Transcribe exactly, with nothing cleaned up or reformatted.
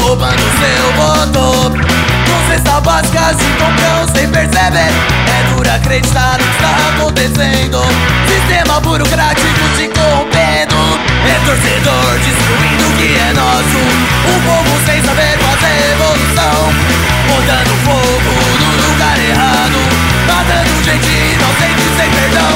roubando seu voto. Com cesta básica se compram sem perceber. É duro acreditar no que está acontecendo. Sistema burocrático te corrompendo. É torcedor destruindo o que é nosso. O povo sem saber fazer evolução, botando fogo no lugar errado, matando gente inocente sem perdão.